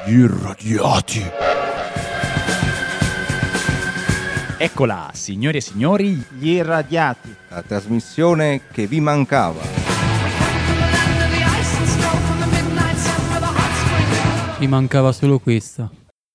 Gli irradiati. Eccola, signore e signori, Gli irradiati. La trasmissione che vi mancava. Mi mancava solo questa.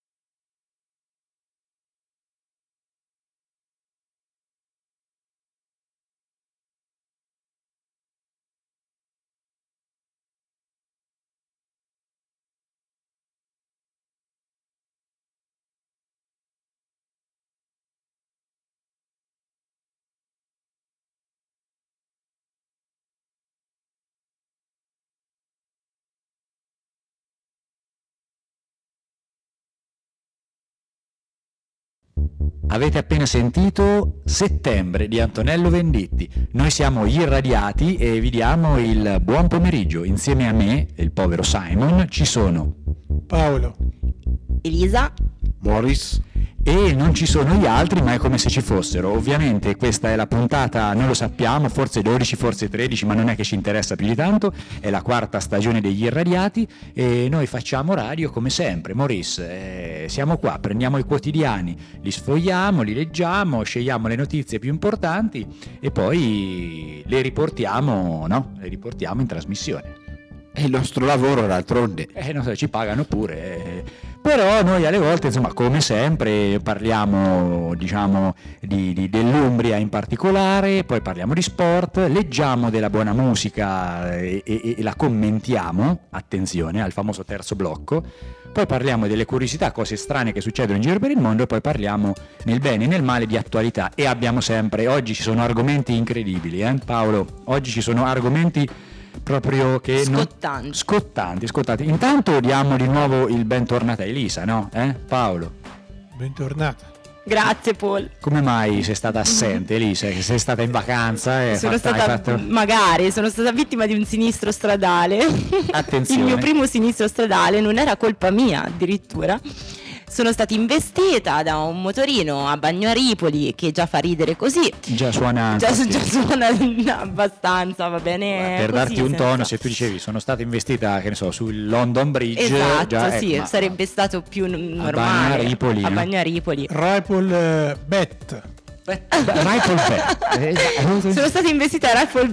avete appena sentito Settembre di Antonello Venditti. Noi siamo gli irradiati e vi diamo il buon pomeriggio. Insieme a me, il povero Simon, ci sono Paolo. Elisa. Morris. e non ci sono gli altri, ma è come se ci fossero. Ovviamente questa è la puntata, non lo sappiamo, forse 12, forse 13, ma non è che ci interessa più di tanto. È la quarta stagione degli irradiati e noi facciamo radio come sempre. Maurice, siamo qua, prendiamo i quotidiani, li sfogliamo, li leggiamo, scegliamo le notizie più importanti e poi le riportiamo, no? Le riportiamo in trasmissione. È il nostro lavoro, d'altronde. Non so, ci pagano pure. Però noi alle volte, insomma, come sempre, parliamo, diciamo, dell'Umbria in particolare, poi parliamo di sport, leggiamo della buona musica e la commentiamo, attenzione, al famoso terzo blocco, poi parliamo delle curiosità, cose strane che succedono in giro per il mondo e poi parliamo nel bene e nel male di attualità. E abbiamo sempre, oggi ci sono argomenti incredibili, Paolo? Oggi ci sono argomenti proprio che scottanti. Intanto diamo di nuovo il bentornato a Elisa, no? Paolo? Bentornata. Grazie Paul. Come mai sei stata assente, Elisa? Che sei stata in vacanza? Sono stata vittima di un sinistro stradale. Attenzione. Il mio primo sinistro stradale non era colpa mia, addirittura. Sono stata investita da un motorino a Bagnaripoli che già fa ridere così. Già suona abbastanza, va bene. Per così, darti un tono, se tu dicevi sono stata investita, che ne so, sul London Bridge. Esatto, già, sì, sarebbe stato più normale. A Bagnaripoli. Rifle Bet. Rifle Bet. Sono stata investita a Rifle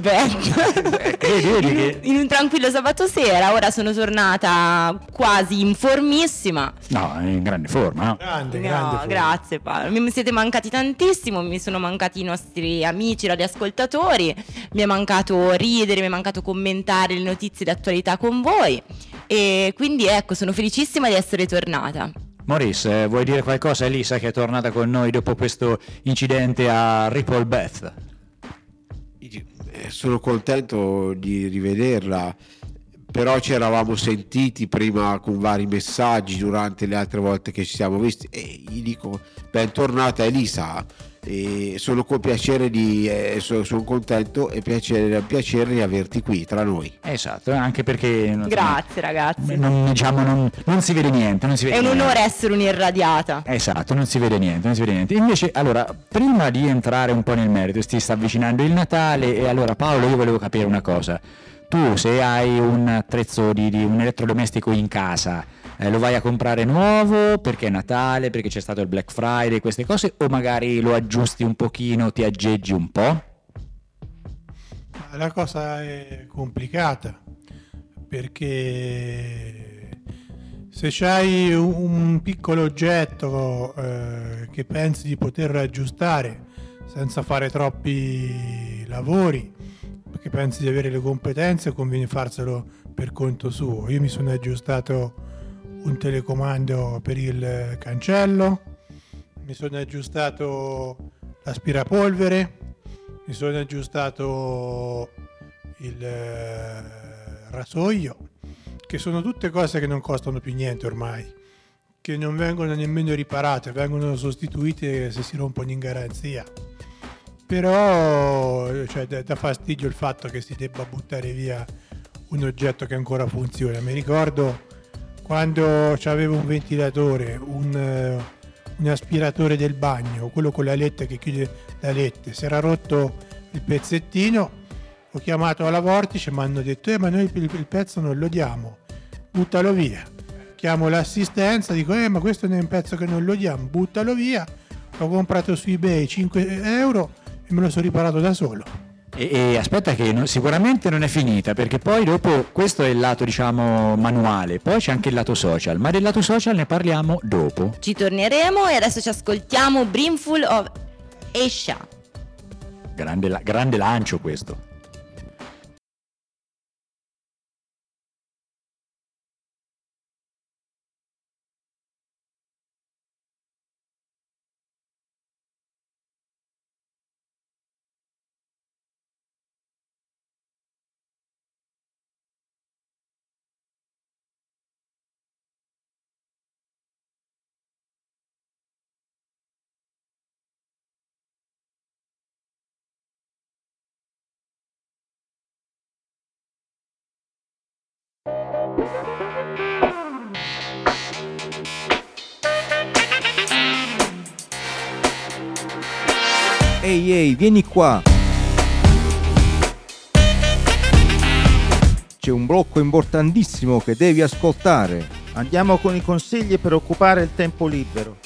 Bet in un tranquillo sabato sera. Ora sono tornata quasi in formissima. No, in grande forma, no? Grande No, grazie Paolo. Mi siete mancati tantissimo. Mi sono mancati i nostri amici radioascoltatori. Mi è mancato ridere, mi è mancato commentare le notizie di attualità con voi. E quindi ecco, sono felicissima di essere tornata. Maurice, vuoi dire qualcosa a Elisa che è tornata con noi dopo questo incidente a Ripple Beth? Sono contento di rivederla, però ci eravamo sentiti prima con vari messaggi durante le altre volte che ci siamo visti e gli dico bentornata Elisa, e sono con piacere sono contento e piacere di averti qui tra noi. Esatto, anche perché grazie ragazzi, non si vede niente, è un onore essere un'irradiata. Esatto, non si vede niente. Invece, allora, prima di entrare un po' nel merito, si sta avvicinando il Natale e allora Paolo, io volevo capire una cosa. Tu, se hai un attrezzo di un elettrodomestico in casa, lo vai a comprare nuovo perché è Natale, perché c'è stato il Black Friday, queste cose, o magari lo aggiusti un pochino, ti aggeggi un po'? La cosa è complicata perché se c'hai un piccolo oggetto che pensi di poter aggiustare senza fare troppi lavori, perché pensi di avere le competenze, conviene farselo per conto suo. Io mi sono aggiustato un telecomando per il cancello, mi sono aggiustato l'aspirapolvere, mi sono aggiustato il rasoio, che sono tutte cose che non costano più niente ormai, che non vengono nemmeno riparate, vengono sostituite se si rompono in garanzia. Però dà fastidio il fatto che si debba buttare via un oggetto che ancora funziona. Mi ricordo quando c'avevo un ventilatore, un aspiratore del bagno, quello con la lette che chiude la lette, si era rotto il pezzettino, ho chiamato alla Vortice e mi hanno detto ma noi il pezzo non lo diamo, buttalo via. chiamo l'assistenza, dico ma questo è un pezzo che non lo diamo, buttalo via, l'ho comprato su eBay 5 euro e me lo sono riparato da solo. E aspetta che sicuramente non è finita, perché poi dopo questo è il lato diciamo manuale, poi c'è anche il lato social, ma del lato social ne parliamo dopo. Ci torneremo e adesso ci ascoltiamo Brimful of Asia. Grande lancio questo. Ehi, vieni qua. C'è un blocco importantissimo che devi ascoltare. Andiamo con i consigli per occupare il tempo libero.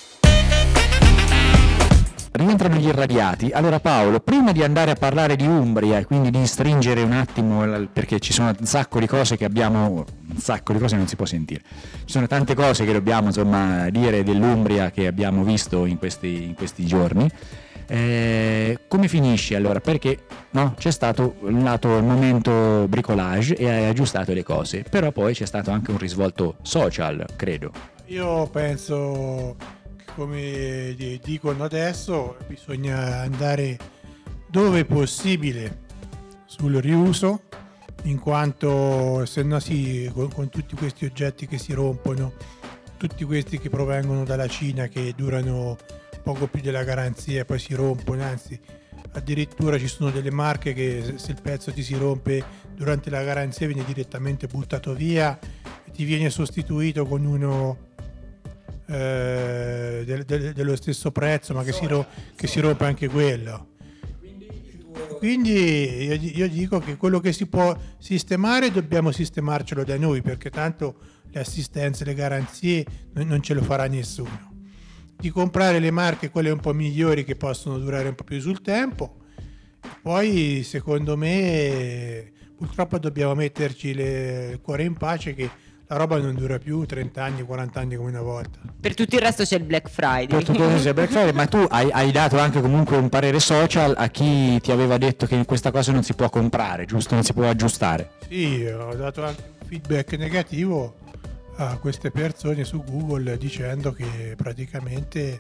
Rientrano gli irradiati. Allora Paolo, prima di andare a parlare di Umbria e quindi di stringere un attimo, perché ci sono un sacco di cose che abbiamo, un sacco di cose non si può sentire, ci sono tante cose che dobbiamo insomma dire dell'Umbria che abbiamo visto in questi giorni. Come finisce allora? Perché no, c'è stato il momento bricolage e hai aggiustato le cose, però poi c'è stato anche un risvolto social, credo. Io penso che, come dicono adesso, bisogna andare dove possibile sul riuso, in quanto se no con tutti questi oggetti che si rompono, tutti questi che provengono dalla Cina, che durano poco più della garanzia e poi si rompono, anzi addirittura ci sono delle marche che se il pezzo ti si rompe durante la garanzia viene direttamente buttato via e ti viene sostituito con uno dello stesso prezzo, ma che si rompe anche quello. Quindi io dico che quello che si può sistemare dobbiamo sistemarcelo da noi, perché tanto le assistenze, le garanzie non ce lo farà nessuno. Di comprare le marche, quelle un po' migliori, che possono durare un po' più sul tempo. Poi secondo me purtroppo dobbiamo metterci il cuore in pace che la roba non dura più 30 anni, 40 anni come una volta. Per tutto il resto c'è il Black Friday. Per tutto il resto c'è il Black Friday, ma tu hai dato anche comunque un parere social a chi ti aveva detto che questa cosa non si può comprare, giusto? Non si può aggiustare. Sì, ho dato anche un feedback negativo a queste persone su Google dicendo che praticamente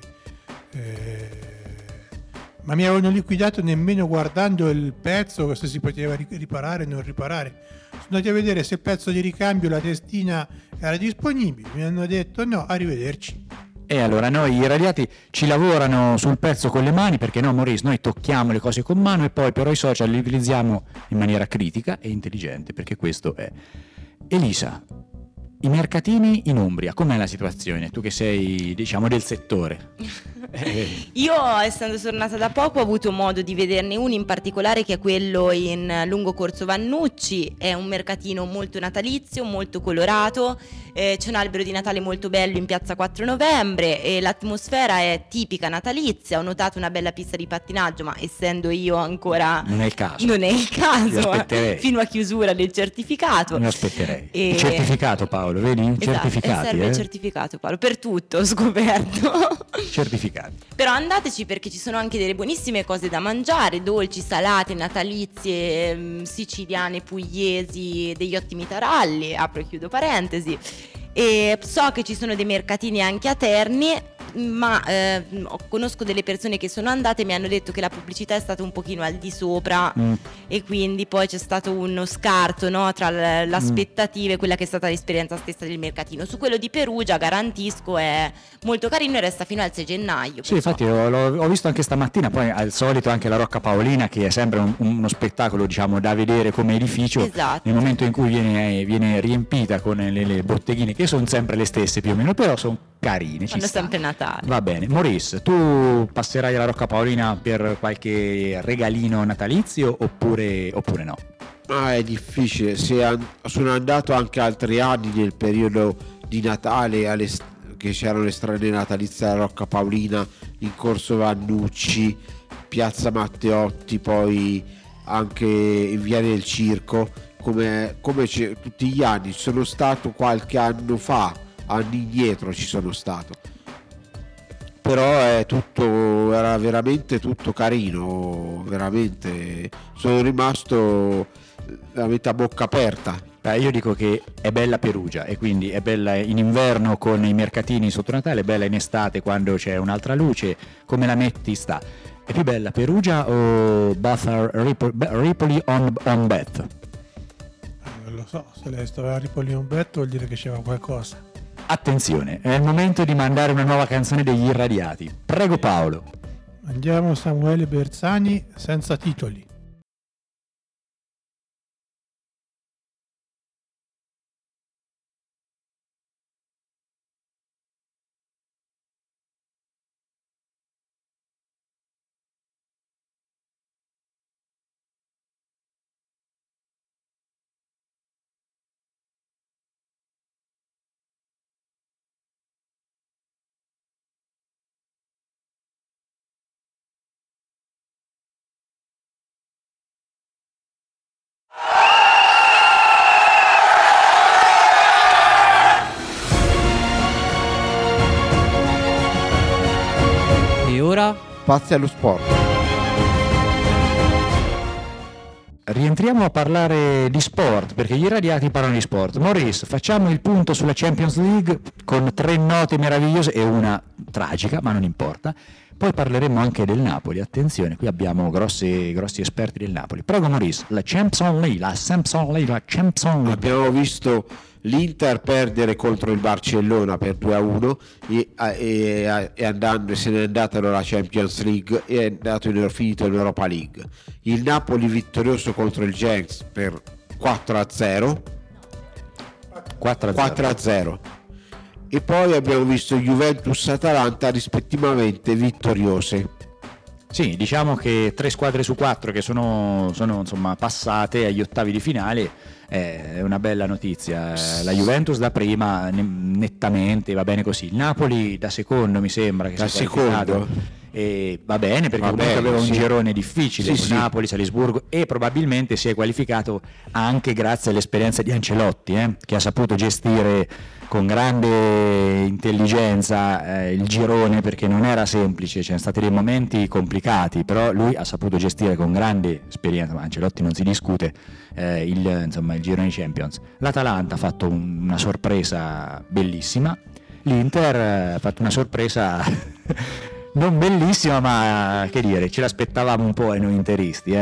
ma mi avevano liquidato nemmeno guardando il pezzo, se si poteva riparare o non riparare. Sono andati a vedere se il pezzo di ricambio, la testina era disponibile, mi hanno detto no, arrivederci. E allora noi irradiati ci lavorano sul pezzo con le mani, perché no Maurice, noi tocchiamo le cose con mano e poi però i social li utilizziamo in maniera critica e intelligente, perché questo è. Elisa, i mercatini in Umbria, com'è la situazione? Tu che sei, diciamo, del settore. Io, essendo tornata da poco, ho avuto modo di vederne uno in particolare, che è quello in lungo Corso Vannucci. È un mercatino molto natalizio, molto colorato, c'è un albero di Natale molto bello in piazza 4 novembre e l'atmosfera è tipica natalizia. Ho notato una bella pista di pattinaggio, ma essendo io ancora non è il caso, fino a chiusura del certificato. Mi aspetterei. Il certificato, Paolo, vedi? Esatto, certificati, serve il certificato, Paolo, per tutto ho scoperto. Certificati. Però andateci, perché ci sono anche delle buonissime cose da mangiare, dolci, salate, natalizie, siciliane, pugliesi, degli ottimi taralli, apro e chiudo parentesi. E so che ci sono dei mercatini anche a Terni, ma conosco delle persone che sono andate e mi hanno detto che la pubblicità è stata un pochino al di sopra e quindi poi c'è stato uno scarto, no, tra l'aspettativa e quella che è stata l'esperienza stessa del mercatino. Su quello di Perugia garantisco è molto carino e resta fino al 6 gennaio. Sì, infatti ho visto anche stamattina, poi al solito anche la Rocca Paolina, che è sempre uno spettacolo, diciamo, da vedere come edificio. Esatto. Nel momento in cui viene riempita con le botteghine, che sono sempre le stesse più o meno, però sono carine, Fanno sempre Natale. Va bene. Maurice, tu passerai alla Rocca Paolina per qualche regalino natalizio oppure no? Ma è difficile, sono andato anche altri anni nel periodo di Natale che c'erano le strade natalizie alla Rocca Paolina, in Corso Vannucci, Piazza Matteotti, poi anche in Via del Circo, come tutti gli anni. Ci sono stato qualche anno fa, anni indietro ci sono stato, però era veramente tutto carino, veramente sono rimasto veramente a bocca aperta. Io dico che è bella Perugia, e quindi è bella in inverno con i mercatini sotto Natale, è bella in estate quando c'è un'altra luce. Come la metti sta? È più bella Perugia o Ripoli on Bet? Non lo so, se lei stava a Ripoli on Bet vuol dire che c'era qualcosa. Attenzione, è il momento di mandare una nuova canzone degli Irradiati. Prego Paolo. Andiamo Samuele Bersani, Senza titoli. E ora? Spazi allo sport. Rientriamo a parlare di sport, perché gli Irradiati parlano di sport. Maurice, facciamo il punto sulla Champions League con 3 note meravigliose e una tragica, ma non importa. Poi parleremo anche del Napoli. Attenzione, qui abbiamo grossi esperti del Napoli. Prego Maurice, la Champions League. Abbiamo visto l'Inter perdere contro il Barcellona per 2-1 e se n'è andata nella Champions League e è finito in Europa League. Il Napoli vittorioso contro il Genk per 4-0. 4-0. E poi abbiamo visto Juventus-Atalanta rispettivamente vittoriose. Sì, diciamo che 3 squadre su 4 che sono insomma passate agli ottavi di finale, è una bella notizia. La Juventus da prima nettamente, va bene così. Il Napoli da secondo mi sembra che Da sia qualificato. secondo. E va bene perché Va comunque bene, aveva un sì. girone difficile, Sì, con sì. Napoli, Salisburgo, e probabilmente si è qualificato anche grazie all'esperienza di Ancelotti, che ha saputo gestire con grande intelligenza il girone, perché non era semplice, c'erano stati dei momenti complicati, però lui ha saputo gestire con grande esperienza, ma Ancelotti non si discute, il girone di Champions. L'Atalanta ha fatto una sorpresa bellissima, l'Inter ha fatto una sorpresa non bellissima, ma che dire, ce l'aspettavamo un po' noi interisti.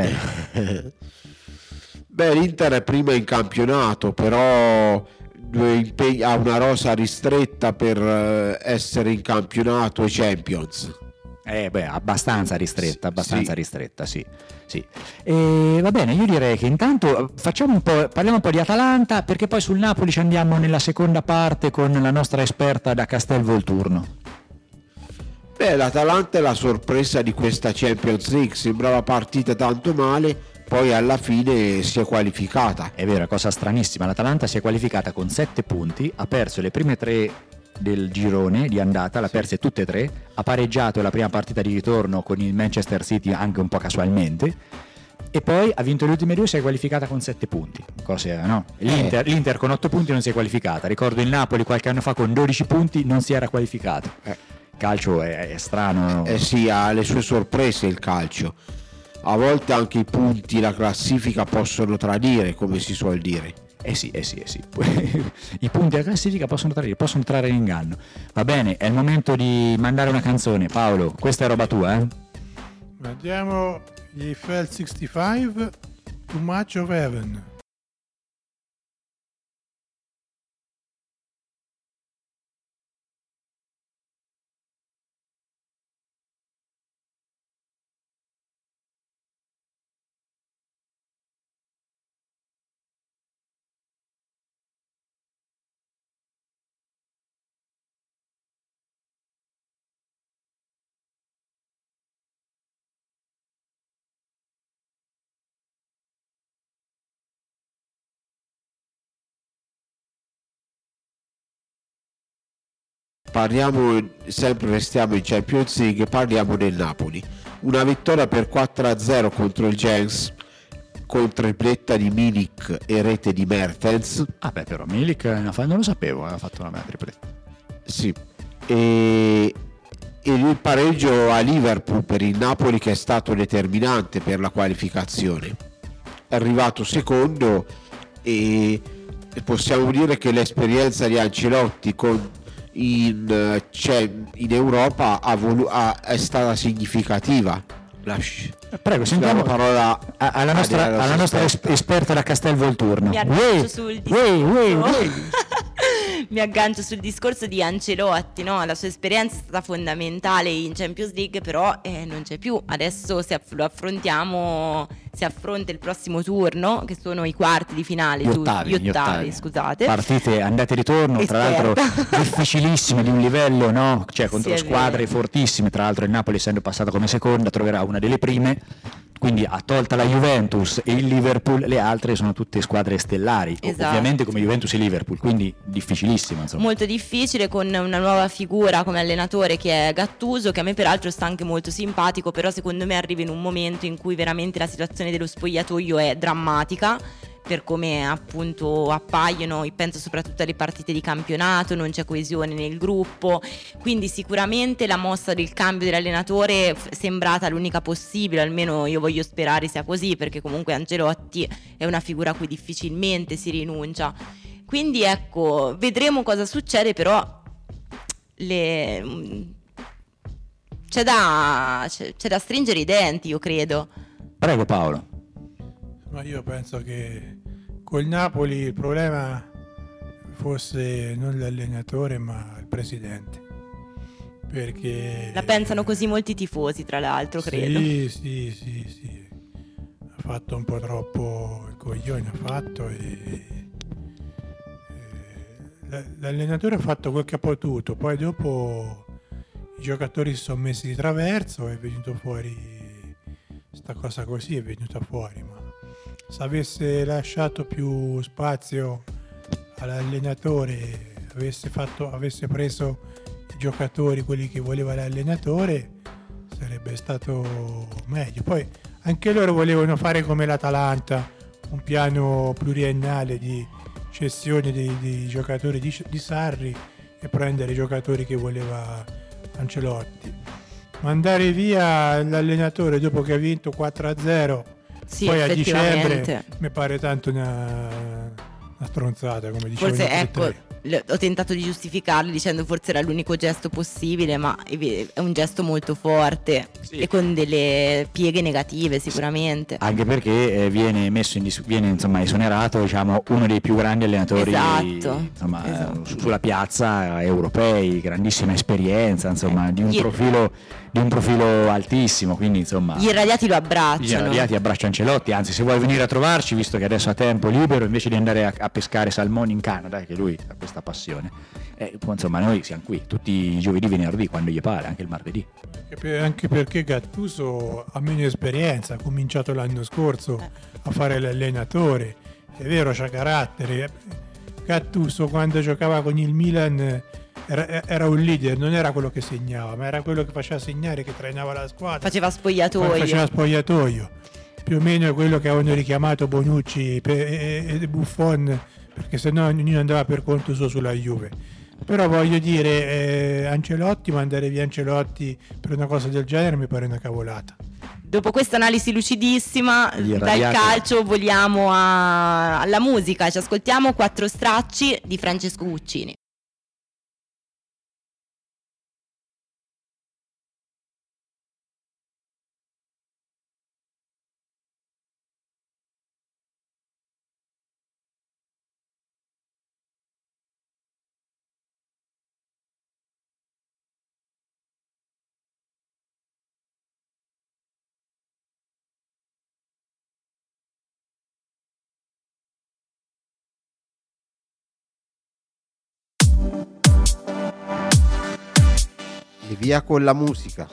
Beh, l'Inter è prima in campionato, però ha una rosa ristretta per essere in campionato e Champions. Abbastanza ristretta, Sì. ristretta, sì. E va bene, io direi che intanto parliamo un po' di Atalanta, perché poi sul Napoli ci andiamo nella seconda parte con la nostra esperta da Castel Volturno. Beh, l'Atalanta è la sorpresa di questa Champions League, sembrava partita tanto male, poi alla fine si è qualificata. È vero, è cosa stranissima, l'Atalanta si è qualificata con 7 punti, ha perso le prime 3 del girone di andata, l'ha perse tutte e 3, ha pareggiato la prima partita di ritorno con il Manchester City anche un po' casualmente, e poi ha vinto le ultime 2 e si è qualificata con 7 punti. Cosa, no? L'Inter con 8 punti non si è qualificata, ricordo il Napoli qualche anno fa con 12 punti non si era qualificato. Calcio è strano. Sì, ha le sue sorprese il calcio. A volte anche i punti, la classifica possono tradire, come si suol dire. Sì. I punti della classifica possono trarre in inganno. Va bene, è il momento di mandare una canzone. Paolo, questa è roba tua, Andiamo gli Eiffel 65, Too Much of Heaven. restiamo in Champions League, parliamo del Napoli. Una vittoria per 4-0 contro il Gens, con tripletta di Milik e rete di Mertens. Ah beh, però Milik non lo sapevo, aveva fatto una bella tripletta. Sì. E il pareggio a Liverpool per il Napoli, che è stato determinante per la qualificazione. È arrivato secondo e possiamo dire che l'esperienza di Ancelotti in Europa è stata significativa. Prego, sentiamo la parola alla nostra esperta da Castelvolturno. Mi aggancio sul discorso. Mi aggancio sul discorso di Ancelotti, no? La sua esperienza è stata fondamentale in Champions League, però non c'è più. Adesso si affronta il prossimo turno, che sono i quarti di finale, gli ottavi, scusate. Partite andate e ritorno, tra l'altro difficilissime, di un livello, no? Cioè contro squadre fortissime. Tra l'altro il Napoli, essendo passata come seconda, troverà una delle prime. Quindi ha tolta la Juventus e il Liverpool, le altre sono tutte squadre stellari, esatto. Ovviamente come Juventus e Liverpool, quindi difficilissima, insomma. Molto difficile, con una nuova figura come allenatore che è Gattuso, che a me peraltro sta anche molto simpatico, però secondo me arriva in un momento in cui veramente la situazione dello spogliatoio è drammatica, per come appunto appaiono, penso soprattutto alle partite di campionato, non c'è coesione nel gruppo, quindi sicuramente la mossa del cambio dell'allenatore è sembrata l'unica possibile, almeno io voglio sperare sia così, perché comunque Ancelotti è una figura a cui difficilmente si rinuncia. Quindi ecco, vedremo cosa succede, però c'è da stringere i denti, io credo. Prego Paolo. Ma io penso che col Napoli il problema fosse non l'allenatore ma il presidente, perché la pensano così molti tifosi, tra l'altro, credo. Sì. Ha fatto un po' troppo il coglione, l'allenatore ha fatto quel che ha potuto, poi dopo i giocatori si sono messi di traverso, è venuto fuori sta cosa così, è venuta fuori, ma se avesse lasciato più spazio all'allenatore, avesse preso i giocatori, quelli che voleva l'allenatore, sarebbe stato meglio. Poi anche loro volevano fare come l'Atalanta, un piano pluriennale di cessione dei giocatori di Sarri e prendere i giocatori che voleva Ancelotti. Mandare via l'allenatore dopo che ha vinto 4-0, sì, poi a dicembre, mi pare tanto una stronzata, come dicevo. Forse ecco, ho tentato di giustificarlo dicendo forse era l'unico gesto possibile, ma è un gesto molto forte, sì, e con delle pieghe negative sicuramente. Anche perché viene insomma esonerato, diciamo, uno dei più grandi allenatori, esatto. Sulla piazza, europei, grandissima esperienza, insomma, di un profilo altissimo, quindi insomma gli irradiati lo abbracciano. Gli irradiati abbracciano Ancelotti, anzi se vuoi venire a trovarci, visto che adesso ha tempo libero, invece di andare a pescare salmoni in Canada, che lui ha questa passione, insomma noi siamo qui tutti i giovedì, venerdì, quando gli pare, anche il martedì. Anche perché Gattuso ha meno esperienza, ha cominciato l'anno scorso a fare l'allenatore, è vero, c'ha carattere. Gattuso quando giocava con il Milan era un leader, non era quello che segnava, ma era quello che faceva segnare, che trainava la squadra, faceva spogliatoio. Più o meno è quello che avevano richiamato Bonucci e Buffon, perché sennò ognuno andava per conto suo sulla Juve. Però voglio dire, Ancelotti, mandare via Ancelotti per una cosa del genere mi pare una cavolata. Dopo questa analisi lucidissima dal calcio voliamo alla musica, ci ascoltiamo 4 stracci di Francesco Guccini. E via con la musica.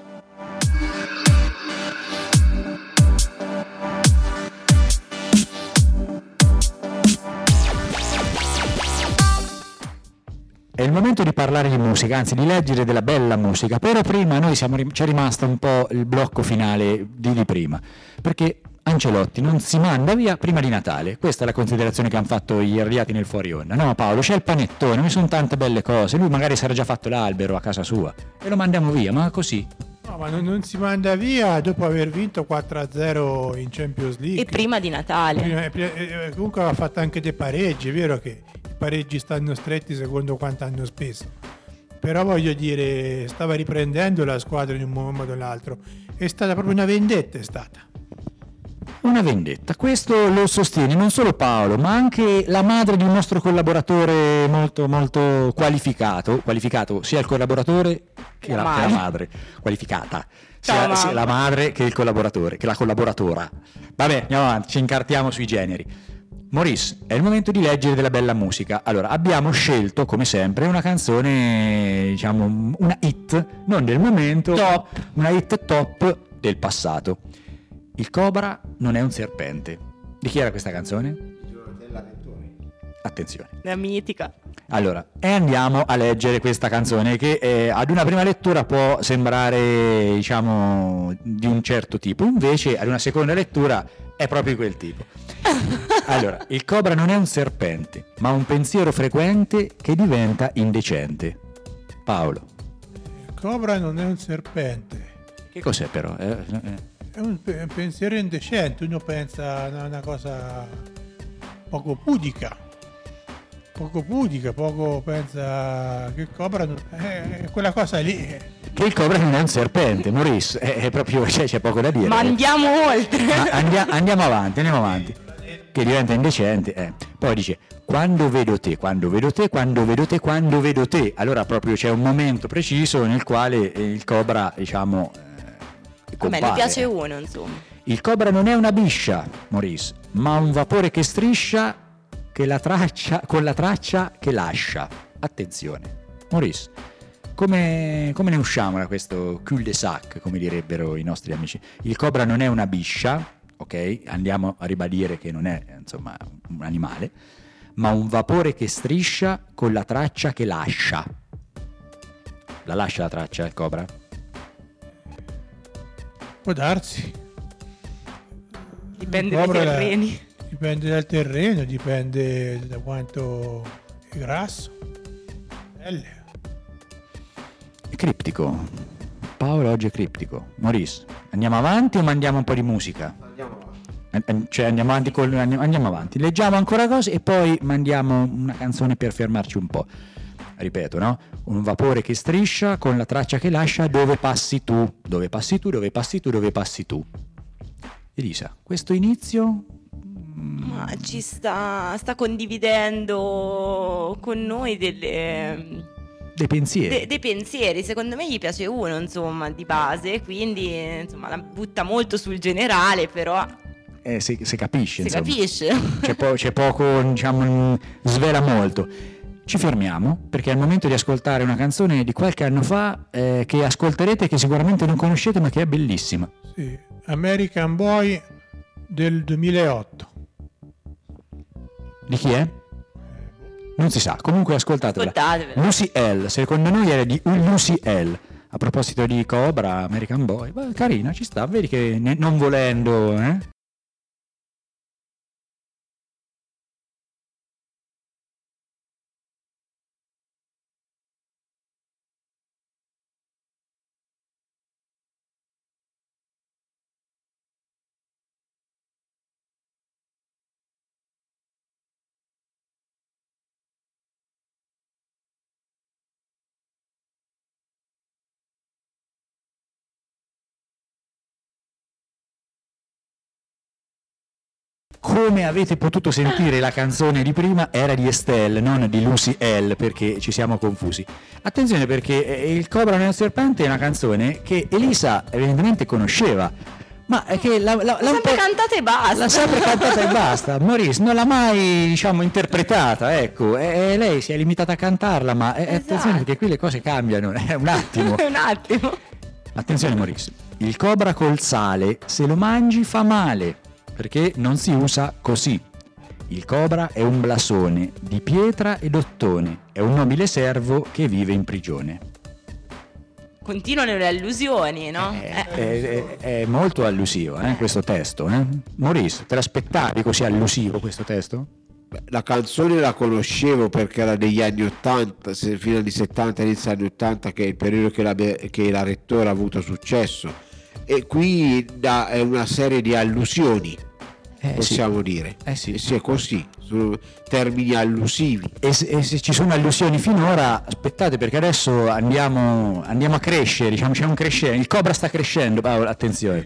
è il momento di parlare di musica, anzi di leggere della bella musica, però prima noi ci è rimasto un po' il blocco finale di prima, perché Ancelotti non si manda via prima di Natale. Questa è la considerazione che hanno fatto gli ardiati nel fuori onda. No Paolo, c'è il panettone, ci sono tante belle cose, lui magari si era già fatto l'albero a casa sua e lo mandiamo via, ma così. No, ma non si manda via dopo aver vinto 4-0 in Champions League. E prima di Natale. Comunque aveva fatto anche dei pareggi, è vero che i pareggi stanno stretti secondo quanto hanno speso. Però voglio dire, stava riprendendo la squadra in un modo o l'altro. È stata proprio una vendetta, è stata. Una vendetta, questo lo sostiene non solo Paolo, ma anche la madre di un nostro collaboratore molto molto qualificato sia il collaboratore che la madre, qualificata, sia la madre che il collaboratore, che la collaboratora. Vabbè, andiamo avanti, ci incartiamo sui generi. Maurice, è il momento di leggere della bella musica. Allora, abbiamo scelto, come sempre, una canzone, diciamo, una hit, non del momento, una hit top del passato. Il Cobra non è un serpente. Di chi era questa canzone? Attenzione. La mitica. Allora, e andiamo a leggere questa canzone che ad una prima lettura può sembrare, diciamo, di un certo tipo, invece ad una seconda lettura è proprio quel tipo. Allora, il Cobra non è un serpente, ma un pensiero frequente che diventa indecente. Paolo. Il Cobra non è un serpente. Che cos'è però? È un pensiero indecente, uno pensa a una cosa poco pudica, poco pensa che il Cobra è quella cosa lì. Che il Cobra non è un serpente, Maurice, è proprio, c'è poco da dire. Ma andiamo oltre. Andiamo avanti, che diventa indecente. Poi dice, quando vedo te, allora proprio c'è un momento preciso nel quale il Cobra, diciamo, a me ne piace uno, insomma. Il Cobra non è una biscia, Maurice, ma un vapore che striscia con la traccia che lascia. Attenzione, Maurice, come ne usciamo da questo cul-de-sac, come direbbero i nostri amici? Il Cobra non è una biscia, ok? Andiamo a ribadire che non è, insomma, un animale, ma un vapore che striscia con la traccia che lascia. La lascia la traccia il Cobra? Può darsi. Dipende dai terreni. Dipende dal terreno, dipende da quanto è grasso. È criptico. Paolo oggi è criptico. Maurice, andiamo avanti o mandiamo un po' di musica? Andiamo avanti. Andiamo avanti. Leggiamo ancora cose e poi mandiamo una canzone per fermarci un po'. Ripeto, no? Un vapore che striscia con la traccia che lascia dove passi tu. Elisa, questo inizio... Ma ci sta condividendo con noi dei pensieri. Dei pensieri, secondo me gli piace uno, insomma, di base, quindi insomma la butta molto sul generale, però... Si capisce, si insomma. Capisce. C'è poco, diciamo, svela molto. Ci fermiamo perché è il momento di ascoltare una canzone di qualche anno fa che ascolterete, che sicuramente non conoscete, ma che è bellissima. Sì, American Boy del 2008. Di chi è? Non si sa, comunque ascoltatela. Lucy L, secondo noi era di Lucy L. A proposito di Cobra, American Boy, carina, ci sta, vedi che non volendo, Come avete potuto sentire, la canzone di prima era di Estelle, non di Lucy L, perché ci siamo confusi. Attenzione, perché Il Cobra non è un serpente è una canzone che Elisa evidentemente conosceva, ma è che l'ha sempre cantata e basta. L'ha sempre cantata e basta. Maurice non l'ha mai, diciamo, interpretata, ecco, e lei si è limitata a cantarla, ma attenzione, perché qui le cose cambiano, è un attimo. È un attimo. Attenzione, Maurice. Il cobra col sale, se lo mangi fa male, perché non si usa così. Il cobra è un blasone di pietra ed ottone, è un nobile servo che vive in prigione. Continuano le allusioni, no? È molto allusivo questo testo. Maurice, te l'aspettavi così allusivo questo testo? La canzone la conoscevo perché era degli anni 80, fino agli 70, inizio anni 80, che è il periodo che la Rettore ha avuto successo, e qui è una serie di allusioni, possiamo dire. Sì. È così, sono termini allusivi. E se ci sono allusioni finora, aspettate, perché adesso andiamo a crescere, diciamo, c'è un crescere, il cobra sta crescendo, Paolo, attenzione,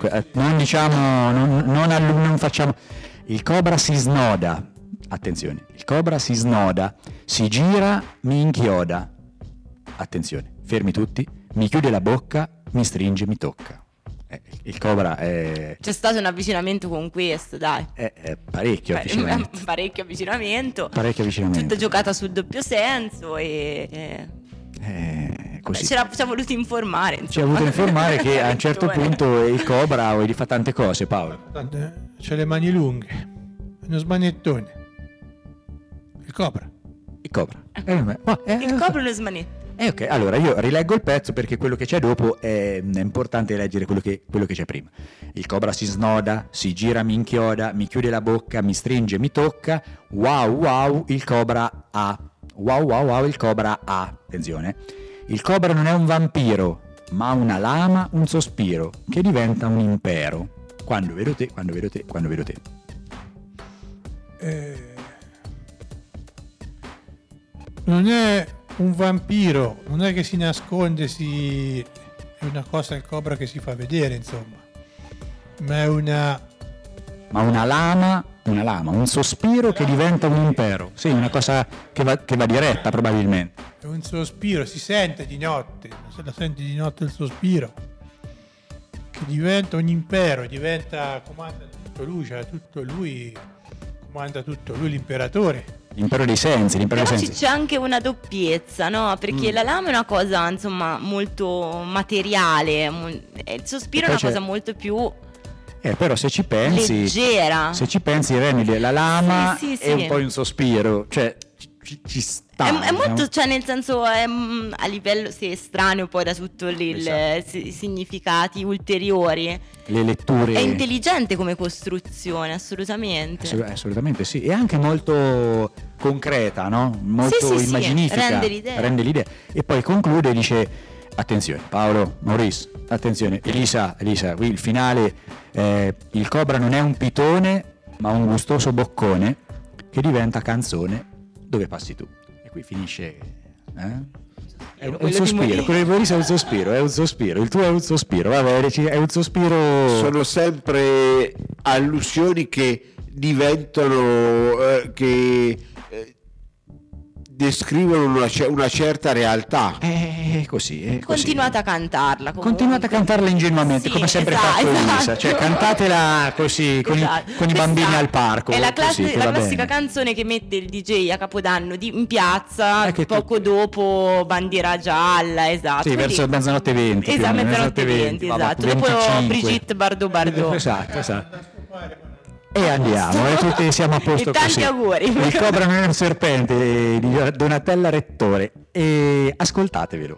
non facciamo, il cobra si snoda. Attenzione, il cobra si snoda, si gira, mi inchioda. Attenzione, fermi tutti, mi chiude la bocca, mi stringe, mi tocca. Il cobra è... C'è stato un avvicinamento con questo, dai. È parecchio avvicinamento. Parecchio avvicinamento. Parecchio avvicinamento. Tutto giocata sul doppio senso e... così. Ci ha voluto informare. Insomma. Ci ha voluto informare che a un certo punto il cobra gli fa tante cose, Paolo. C'ha le mani lunghe, uno smanettone. Il cobra. Il cobra. Il cobra lo smanetta. Ok, allora io rileggo il pezzo perché quello che c'è dopo è importante leggere quello che c'è prima. Il cobra si snoda, si gira, mi inchioda, mi chiude la bocca, mi stringe, mi tocca. Wow wow, il cobra ha. Wow wow wow, il cobra ha. Attenzione. Il cobra non è un vampiro, ma una lama, un sospiro, che diventa un impero. Quando vedo te. Non è un vampiro, non è che si nasconde, è una cosa il cobra che si fa vedere, insomma. Ma è una lama, un sospiro che diventa un impero. Sì, una cosa che va diretta probabilmente. È un sospiro, si sente di notte, se la senti di notte il sospiro, che diventa un impero, comanda tutto lui, comanda tutto lui, l'imperatore. L'impero dei sensi, Però c'è anche una doppiezza, no? Perché la lama è una cosa, insomma, molto materiale, il sospiro è una cosa molto più però se ci pensi, leggera. Se ci pensi, Reni, la lama sì. è un po' un sospiro, cioè ci sta. È molto, cioè nel senso è a livello estraneo poi da tutto i significati ulteriori. Le letture. È intelligente come costruzione, assolutamente. Assolutamente sì, è anche molto concreta, no? Molto immaginifica. Rende l'idea. E poi conclude e dice: attenzione, Paolo, Maurice, attenzione, Elisa, qui il finale, il cobra non è un pitone, ma un gustoso boccone che diventa canzone dove passi tu. E qui finisce. È un sospiro, quello di Maurice è un sospiro, il tuo è un sospiro, va bene, è un sospiro. Sono sempre allusioni che diventano, che descrivono una certa realtà. È così. Continuate a cantarla. Continuate a cantarla ingenuamente, come sempre fatto Elisa. Cioè, cantatela così con i bambini al parco. È la così, classica canzone che mette il DJ a Capodanno in piazza, poco dopo bandiera gialla, esatto. Sì, verso mezzanotte 20. Esatto, mezzanotte 20, esatto. Dopo Brigitte Bardot. Esatto. E andiamo, tutti siamo a posto. E tanti così. auguri. Il cobra non è un serpente di Donatella Rettore. E ascoltatevelo.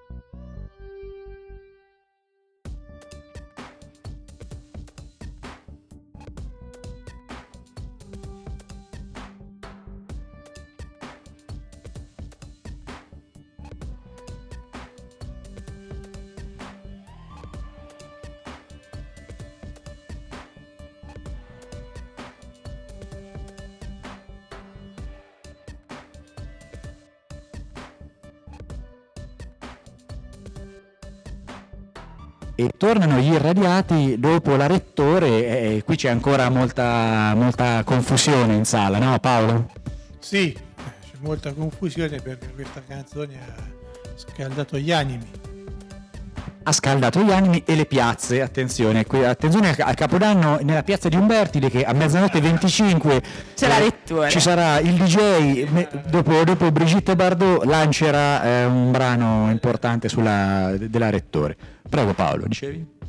E tornano gli irradiati dopo la Rettore, qui c'è ancora molta confusione in sala, no Paolo? Sì, c'è molta confusione perché questa canzone ha scaldato gli animi. Ha scaldato gli animi e le piazze, attenzione al Capodanno nella piazza di Umbertide, che a mezzanotte 25 c'è la Rettore. Ci sarà il DJ, dopo Brigitte Bardot lancerà un brano importante della Rettore. Prego Paolo, dicevi?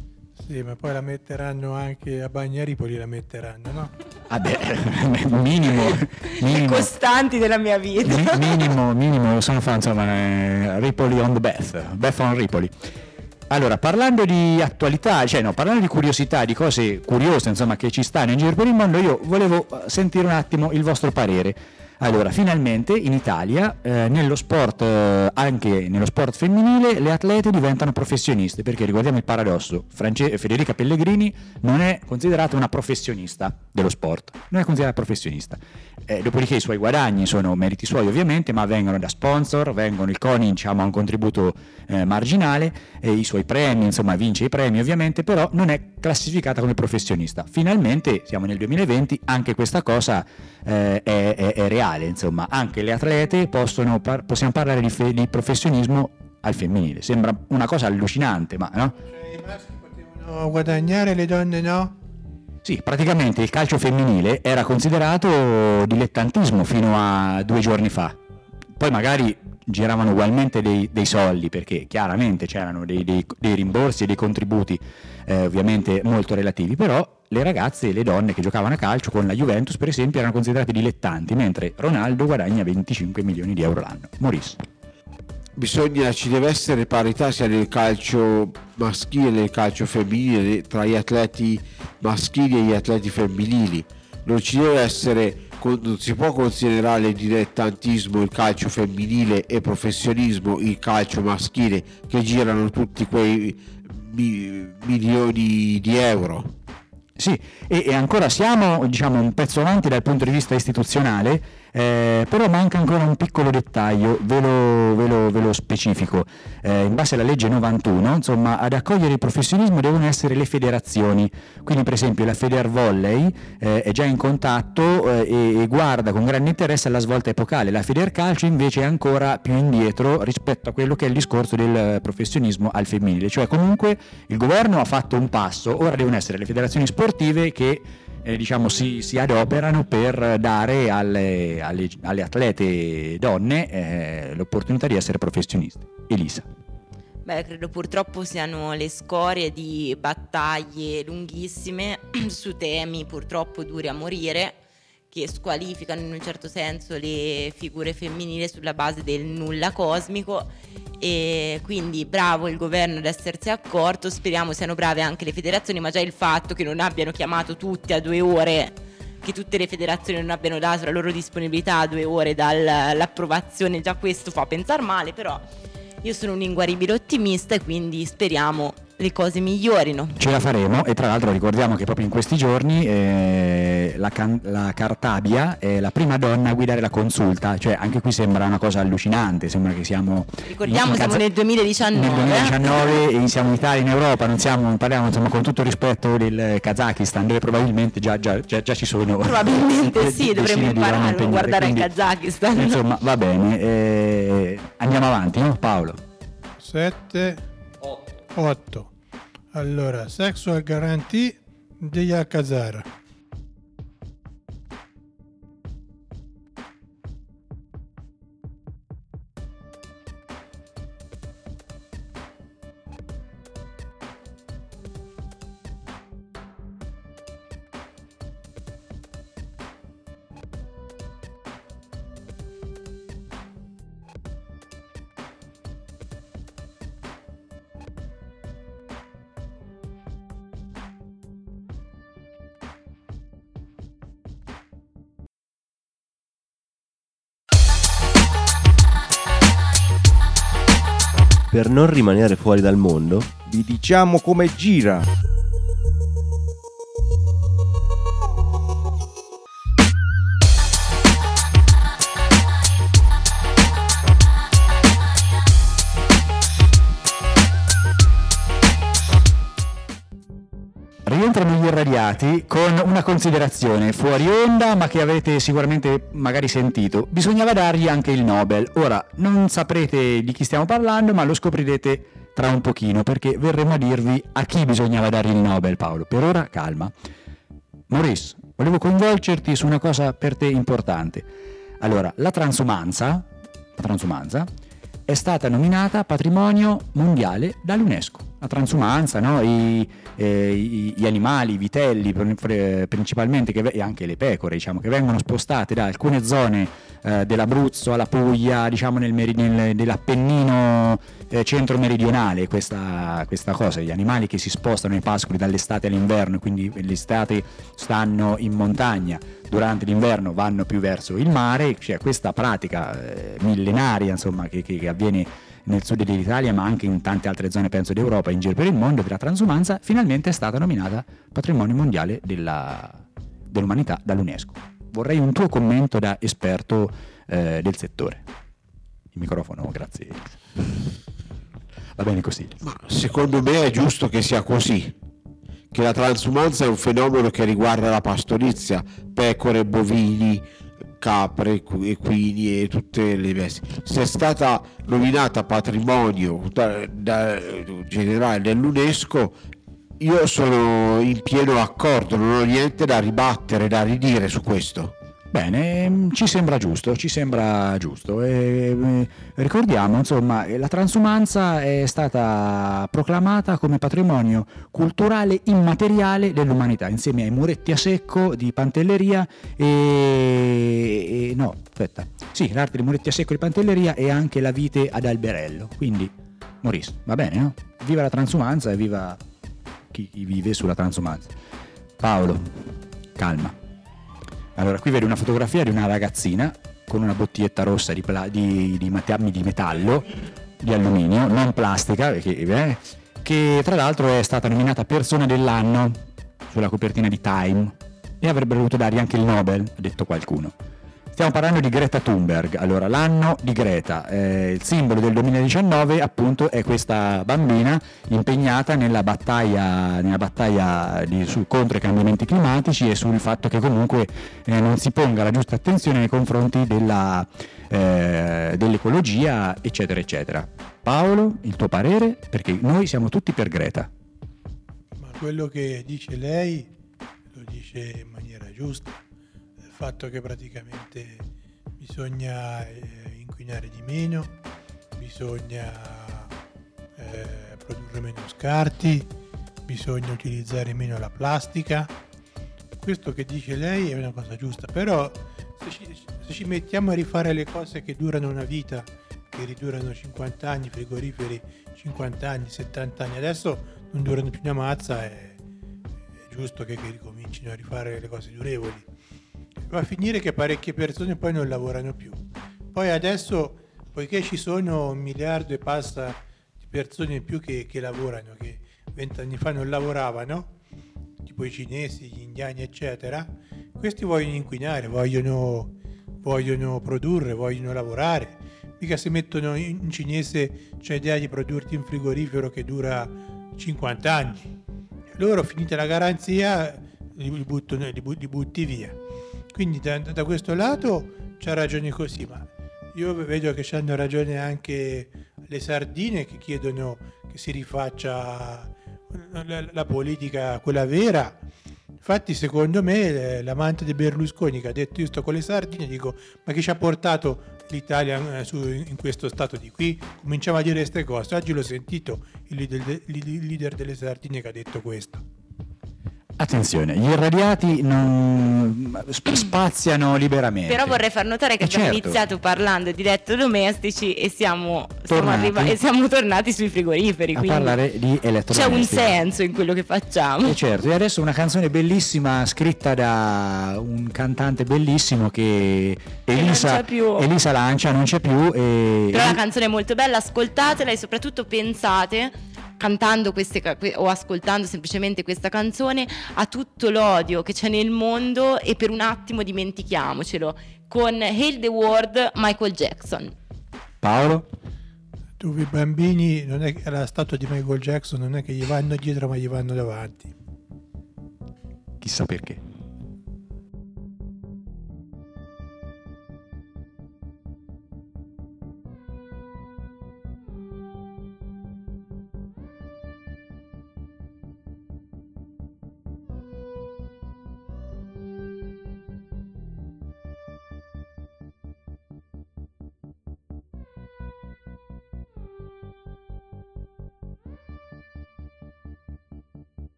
Sì, ma poi la metteranno anche a Bagnaripoli, la metteranno, no? Vabbè, minimo. Costanti della mia vita. Minimo, sono fan, insomma, Ripoli on the Beth on Ripoli. Allora, parlando di attualità, parlando di curiosità, di cose curiose, insomma, che ci stanno in giro per il mondo, io volevo sentire un attimo il vostro parere. Allora, finalmente in Italia, nello sport, anche nello sport femminile, le atlete diventano professioniste, perché ricordiamo il paradosso, Federica Pellegrini non è considerata una professionista dello sport, non è considerata professionista. Dopodiché i suoi guadagni sono meriti suoi ovviamente, ma vengono da sponsor, il CONI ha un contributo marginale, i suoi premi, insomma vince i premi ovviamente, però non è classificata come professionista. Finalmente siamo nel 2020, anche questa cosa è reale, insomma, anche le atlete possiamo parlare di professionismo al femminile. Sembra una cosa allucinante, ma no? Cioè, i maschi potevano guadagnare, le donne no? Sì, praticamente il calcio femminile era considerato dilettantismo fino a 2 giorni fa. Poi magari giravano ugualmente dei soldi, perché chiaramente c'erano dei rimborsi e dei contributi ovviamente molto relativi, però le ragazze e le donne che giocavano a calcio con la Juventus per esempio erano considerate dilettanti, mentre Ronaldo guadagna 25 milioni di euro l'anno. Maurice. Ci deve essere parità sia nel calcio maschile che nel calcio femminile, tra gli atleti maschili e gli atleti femminili. Non si può considerare dilettantismo il calcio femminile e professionismo il calcio maschile, che girano tutti quei milioni di euro. Sì, e ancora siamo un pezzo avanti dal punto di vista istituzionale, però manca ancora un piccolo dettaglio, ve lo specifico. In base alla legge 91, insomma, ad accogliere il professionismo devono essere le federazioni. Quindi per esempio la Federvolley è già in contatto e guarda con grande interesse alla svolta epocale. La Federcalcio invece è ancora più indietro rispetto a quello che è il discorso del professionismo al femminile. Cioè comunque il governo ha fatto un passo, ora devono essere le federazioni sportive che si adoperano per dare alle atlete donne l'opportunità di essere professioniste. Elisa. Credo purtroppo siano le scorie di battaglie lunghissime su temi purtroppo duri a morire, che squalificano in un certo senso le figure femminili sulla base del nulla cosmico. E quindi bravo il governo ad essersi accorto, speriamo siano brave anche le federazioni, ma già il fatto che non abbiano chiamato tutti a 2 ore, che tutte le federazioni non abbiano dato la loro disponibilità a 2 ore dall'approvazione, già questo fa pensare male, però io sono un inguaribile ottimista e quindi speriamo le cose migliorino. Ce la faremo, e tra l'altro ricordiamo che proprio in questi giorni la Cartabia è la prima donna a guidare la Consulta, cioè anche qui sembra una cosa allucinante, sembra che siamo siamo nel 2019 e siamo in Italia, in Europa, parliamo insomma con tutto il rispetto del Kazakistan, dove probabilmente già ci sono probabilmente sì, dovremmo imparare a non guardare il Kazakistan, insomma va bene, andiamo avanti, no Paolo? 8. Allora, Sexual Guarantee degli Alcazar. Per non rimanere fuori dal mondo, vi diciamo come gira. Rientrano gli irradiati con una considerazione fuori onda, ma che avete sicuramente magari sentito. Bisognava dargli anche il Nobel. Ora, non saprete di chi stiamo parlando, ma lo scoprirete tra un pochino, perché verremo a dirvi a chi bisognava dare il Nobel, Paolo. Per ora, calma. Maurice, volevo coinvolgerti su una cosa per te importante. Allora, la transumanza è stata nominata patrimonio mondiale dall'UNESCO. La transumanza, no? Gli animali, i vitelli principalmente, e anche le pecore, diciamo, che vengono spostate da alcune zone dell'Abruzzo alla Puglia, diciamo nell'Appennino centro-meridionale, questa cosa, gli animali che si spostano nei pascoli dall'estate all'inverno, quindi l'estate stanno in montagna, durante l'inverno vanno più verso il mare, cioè questa pratica millenaria, insomma, che avviene nel sud dell'Italia, ma anche in tante altre zone, penso, d'Europa, in giro per il mondo, della transumanza, finalmente è stata nominata Patrimonio Mondiale dell'Umanità dall'UNESCO. Vorrei un tuo commento da esperto del settore. Il microfono, grazie. Va bene così. Ma secondo me è giusto che sia così, che la transumanza è un fenomeno che riguarda la pastorizia, pecore, bovini, capre, equini e tutte le bestie. Se è stata nominata patrimonio generale dell'UNESCO, io sono in pieno accordo, non ho niente da ribattere, da ridire su questo. Bene, ci sembra giusto. Ricordiamo, insomma, la transumanza è stata proclamata come patrimonio culturale immateriale dell'umanità, insieme ai muretti a secco di Pantelleria l'arte dei muretti a secco di Pantelleria e anche la vite ad Alberello. Quindi, Maurice, va bene, no? Viva la transumanza e viva chi vive sulla transumanza. Paolo, calma. Allora, qui vedi una fotografia di una ragazzina con una bottiglietta rossa di metallo, di alluminio, non plastica, che tra l'altro è stata nominata persona dell'anno sulla copertina di Time e avrebbe voluto dargli anche il Nobel, ha detto qualcuno. Stiamo parlando di Greta Thunberg. Allora, l'anno di Greta, il simbolo del 2019 appunto è questa bambina impegnata nella battaglia contro i cambiamenti climatici e sul fatto che comunque non si ponga la giusta attenzione nei confronti dell'ecologia, eccetera eccetera. Paolo, il tuo parere? Perché noi siamo tutti per Greta. Ma quello che dice lei lo dice in maniera giusta. Il fatto che praticamente bisogna inquinare di meno, bisogna produrre meno scarti, bisogna utilizzare meno la plastica. Questo che dice lei è una cosa giusta, però se ci mettiamo a rifare le cose che durano una vita, che ridurano 50 anni, frigoriferi 50 anni, 70 anni, adesso non durano più una mazza, è giusto che ricomincino a rifare le cose durevoli. Va a finire che parecchie persone poi non lavorano più. Poi adesso, poiché ci sono 1 miliardo e passa di persone in più che lavorano, che 20 anni fa non lavoravano, tipo i cinesi, gli indiani eccetera, questi vogliono inquinare, vogliono produrre, vogliono lavorare. Mica se mettono in cinese c'è idea di produrti un frigorifero che dura 50 anni. Loro, finita la garanzia, li butti via. Quindi da questo lato c'ha ragione così, ma io vedo che c'hanno ragione anche le sardine che chiedono che si rifaccia la politica, quella vera. Infatti secondo me l'amante di Berlusconi che ha detto io sto con le sardine, dico ma chi ci ha portato l'Italia in questo stato di qui? Cominciamo a dire queste cose. Oggi l'ho sentito il leader delle sardine che ha detto questo. Attenzione, gli irradiati non spaziano liberamente. Però vorrei far notare che abbiamo iniziato parlando di elettrodomestici e siamo tornati sui frigoriferi. A parlare di elettrodomestici. C'è un senso in quello che facciamo. E certo, e adesso una canzone bellissima scritta da un cantante bellissimo che Elisa Lancia, non c'è più. Però la canzone è molto bella, ascoltatela e soprattutto pensate, cantando o ascoltando semplicemente questa canzone, a tutto l'odio che c'è nel mondo e per un attimo dimentichiamocelo con Hail the World, Michael Jackson. Paolo? Tu i bambini, non è che alla statua di Michael Jackson non è che gli vanno dietro ma gli vanno davanti. Chissà perché.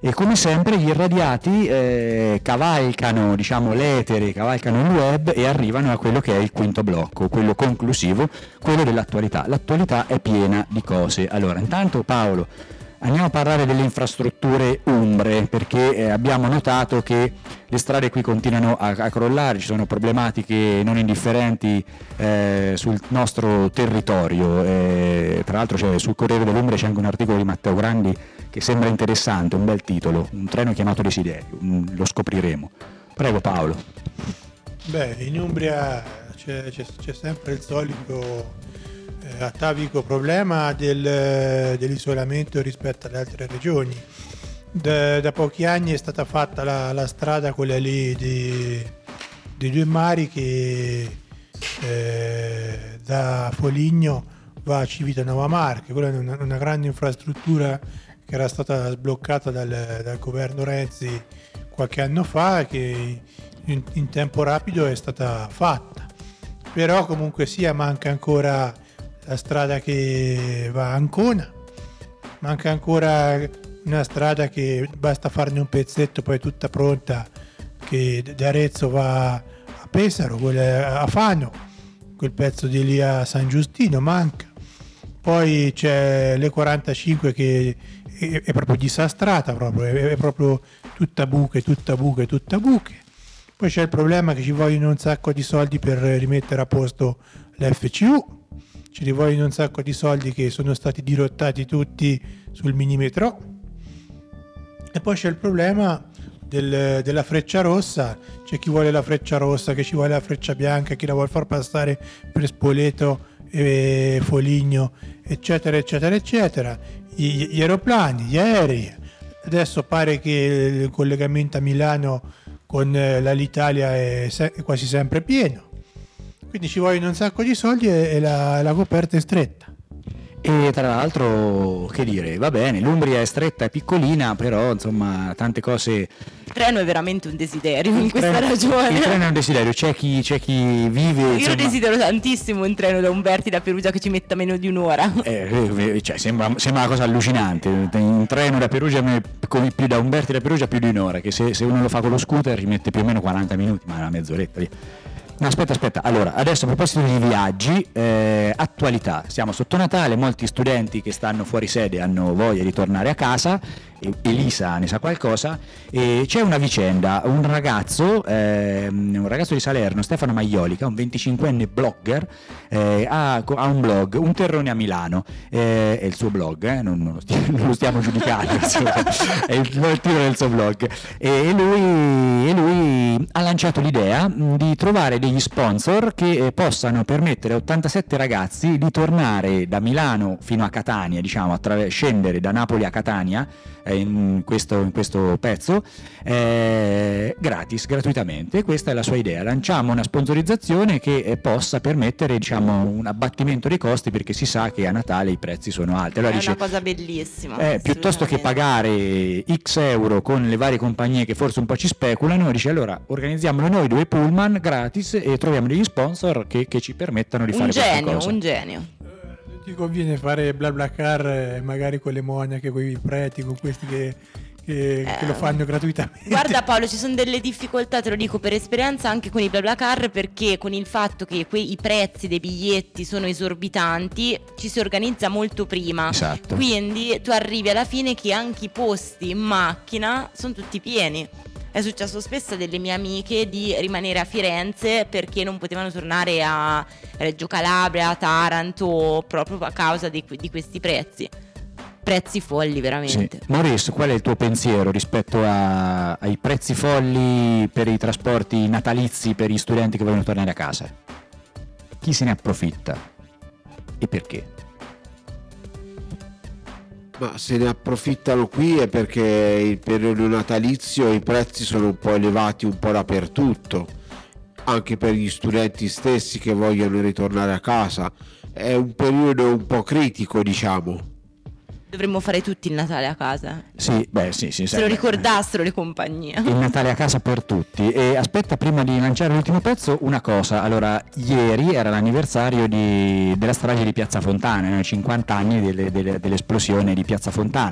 E come sempre gli irradiati cavalcano, diciamo, l'etere, cavalcano il web e arrivano a quello che è il quinto blocco, quello conclusivo, quello dell'attualità. L'attualità è piena di cose. Allora, intanto Paolo, andiamo a parlare delle infrastrutture umbre, perché abbiamo notato che le strade qui continuano a crollare, ci sono problematiche non indifferenti sul nostro territorio. Tra l'altro sul Corriere dell'Umbria c'è anche un articolo di Matteo Grandi che sembra interessante, un bel titolo, un treno chiamato Desiderio, lo scopriremo. Prego Paolo. Beh, in Umbria c'è sempre il solito atavico problema dell'isolamento rispetto alle altre regioni. Da pochi anni è stata fatta la strada, quella lì dei due mari, che da Foligno va a Civitanova Marche. Quella è una grande infrastruttura che era stata sbloccata dal governo Renzi qualche anno fa, che in tempo rapido è stata fatta. Però comunque sia, manca ancora la strada che va a Ancona, manca ancora una strada che basta farne un pezzetto, poi è tutta pronta, che da Arezzo va a Pesaro, quella a Fano, quel pezzo di lì a San Giustino manca. Poi c'è l'E45 che è proprio disastrata, è proprio tutta buche. Poi c'è il problema che ci vogliono un sacco di soldi per rimettere a posto l'FCU, ci vogliono un sacco di soldi che sono stati dirottati tutti sul mini metro. E poi c'è il problema della freccia rossa, c'è chi vuole la freccia rossa, che ci vuole la freccia bianca, chi la vuole far passare per Spoleto e Foligno, eccetera. Gli aeroplani, gli aerei. Adesso pare che il collegamento a Milano con l'Alitalia è quasi sempre pieno. Quindi ci vogliono un sacco di soldi e la coperta è stretta. E tra l'altro, che dire, va bene, l'Umbria è stretta e piccolina, però insomma tante cose. Il treno è veramente un desiderio in questa ragione. Il treno è un desiderio, c'è chi vive. Io insomma, desidero tantissimo un treno da Umberti da Perugia che ci metta meno di un'ora. Cioè, sembra una cosa allucinante. Un treno da Perugia, più da Umberti da Perugia più di un'ora, che se uno lo fa con lo scooter ci mette più o meno 40 minuti, ma una mezz'oretta lì. No, aspetta, allora, adesso a proposito di viaggi, attualità, siamo sotto Natale, molti studenti che stanno fuori sede hanno voglia di tornare a casa, Elisa ne sa qualcosa, e c'è una vicenda, un ragazzo di Salerno, Stefano Maioli, che è un 25enne blogger, ha un blog, Un Terrone a Milano, è il suo blog, non lo stiamo giudicando, è il titolo del suo blog, e lui ha lanciato l'idea di trovare degli sponsor che possano permettere a 87 ragazzi di tornare da Milano fino a Catania, diciamo, scendere da Napoli a Catania in questo pezzo gratuitamente. Questa è la sua idea: lanciamo una sponsorizzazione che possa permettere, diciamo, un abbattimento dei costi, perché si sa che a Natale i prezzi sono alti. Allora è una cosa bellissima, piuttosto che pagare X euro con le varie compagnie che forse un po' ci speculano, dice allora organizziamolo noi 2 pullman gratis e troviamo degli sponsor che ci permettano di fare questa cosa. Un genio. Ti conviene fare BlaBlaCar magari con le monache, con i preti, con questi che lo fanno gratuitamente. Guarda Paolo, ci sono delle difficoltà, te lo dico per esperienza, anche con i BlaBlaCar, perché con il fatto che i prezzi dei biglietti sono esorbitanti ci si organizza molto prima. Esatto. Quindi tu arrivi alla fine che anche i posti in macchina sono tutti pieni. È successo spesso a delle mie amiche di rimanere a Firenze perché non potevano tornare a Reggio Calabria, a Taranto, proprio a causa di questi prezzi folli veramente. Sì. Maurice, qual è il tuo pensiero rispetto ai prezzi folli per i trasporti natalizi per gli studenti che vogliono tornare a casa? Chi se ne approfitta e perché? Ma se ne approfittano qui è perché il periodo natalizio i prezzi sono un po' elevati un po' dappertutto, anche per gli studenti stessi che vogliono ritornare a casa. È un periodo un po' critico, diciamo. Dovremmo fare tutti il Natale a casa. Sì. Se lo ricordassero le compagnie. Il Natale a casa per tutti. E aspetta, prima di lanciare l'ultimo pezzo, una cosa. Allora, ieri era l'anniversario della strage di Piazza Fontana, 50 anni dell'esplosione di Piazza Fontana.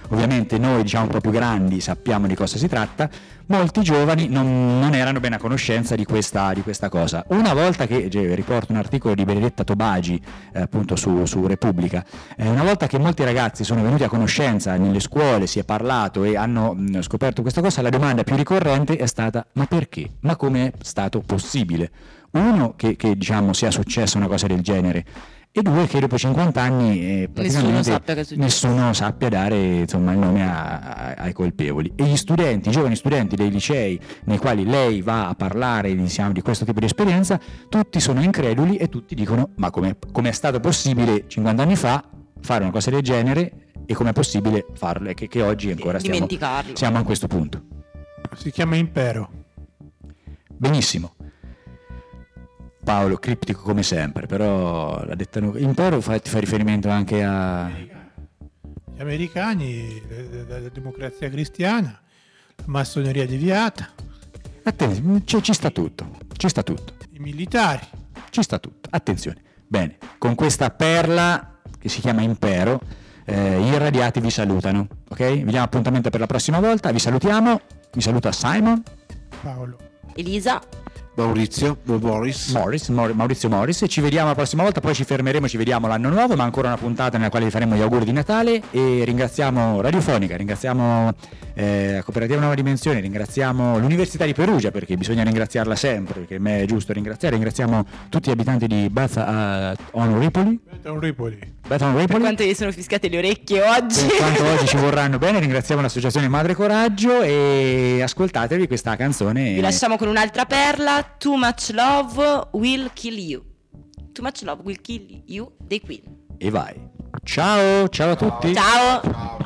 ovviamente noi diciamo un po' più grandi sappiamo di cosa si tratta, molti giovani non erano ben a conoscenza di questa cosa. Una volta che, riporto un articolo di Benedetta Tobagi appunto su Repubblica, una volta che molti ragazzi sono venuti a conoscenza nelle scuole, si è parlato e hanno scoperto questa cosa, la domanda più ricorrente è stata: ma perché? Ma come è stato possibile? Uno, che diciamo sia successa una cosa del genere, e due, che dopo 50 anni nessuno sappia dare insomma il nome ai colpevoli. E gli studenti, i giovani studenti dei licei nei quali lei va a parlare diciamo, di questo tipo di esperienza, tutti sono increduli e tutti dicono: ma come è stato possibile 50 anni fa fare una cosa del genere, e com'è possibile farlo, e che oggi ancora siamo a questo punto. Si chiama impero. Benissimo. Paolo, criptico come sempre, però la detta impero fa riferimento anche a... Gli americani, la democrazia cristiana, la massoneria deviata. Attenzione, ci sta tutto. I militari. Ci sta tutto, attenzione. Bene, con questa perla che si chiama impero, gli irradiati vi salutano, ok? Vi diamo appuntamento per la prossima volta, vi salutiamo, vi saluta Simon, Paolo, Elisa, Maurizio Morris, e ci vediamo la prossima volta, poi ci fermeremo, ci vediamo l'anno nuovo, ma ancora una puntata nella quale vi faremo gli auguri di Natale, e ringraziamo Radiofonica, ringraziamo Cooperativa Nuova Dimensione, ringraziamo l'Università di Perugia, perché bisogna ringraziarla sempre, perché a me è giusto ringraziamo tutti gli abitanti di Bath on Ripoli. Per quanto gli sono fischiate le orecchie oggi. Per quanto oggi ci vorranno bene, ringraziamo l'associazione Madre Coraggio, e ascoltatevi questa canzone. Vi lasciamo con un'altra perla, Too Much Love Will Kill You. Too Much Love Will Kill You dei Queen. E vai. Ciao a tutti. Ciao.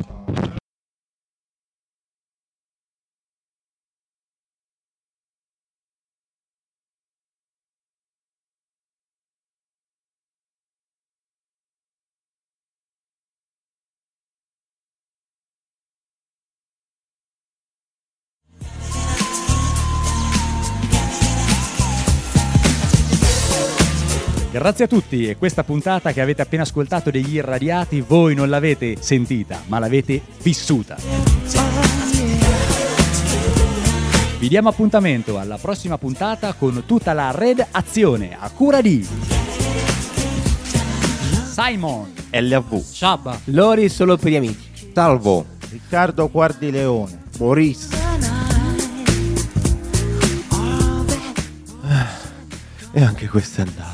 Grazie a tutti, e questa puntata che avete appena ascoltato degli Irradiati voi non l'avete sentita, ma l'avete vissuta. Vi diamo appuntamento alla prossima puntata con tutta la redazione a cura di Simon, LV, Sciabba, Lori solo per gli amici. Salvo, Riccardo Guardileone, Maurice. e anche questo è andato.